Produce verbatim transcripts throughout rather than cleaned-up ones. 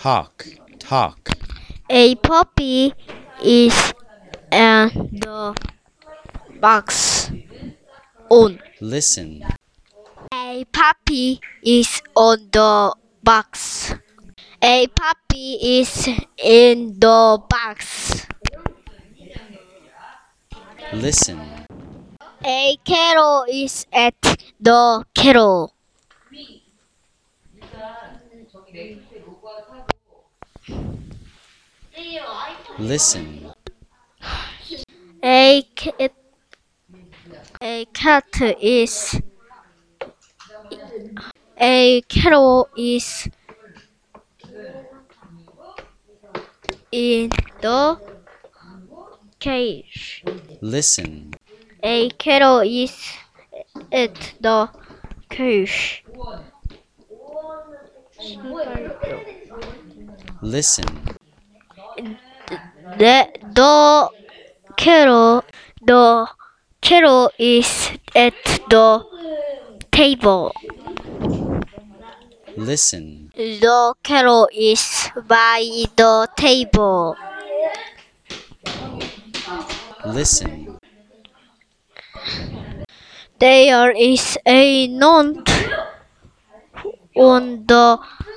talk, talk. A puppy is in the box. On. Listen, A puppy is on the box. A puppy is in the box. listen, A kettle is at the kettle. listen, A cat, a cat is a kettle is in the cage. listen, A kettle is at the cage. listen, The, the kettle the kettle is at the table. listen, The kettle is by the table. listen, There is a note on the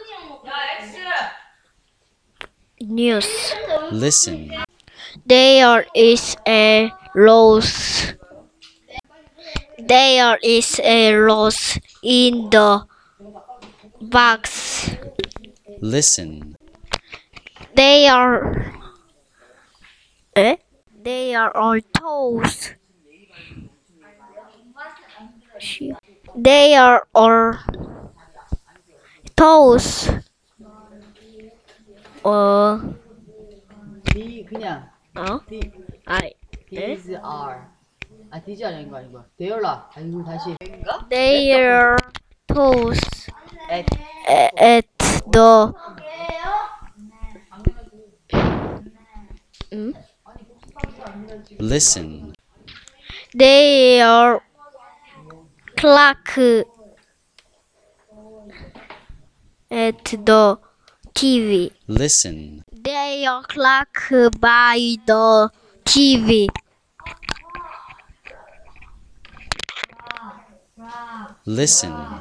news. listen, There is a rose. There is a rose in the box. listen, There, eh? There are toes. There are toes. 어, D 그냥 어? D 아니, 네? These are 아 These are 아닌 거 아니고 They're 아이고 다시 Their toes at at the 음? listen, Their clock at the T V. listen, Their clock by the T V. listen.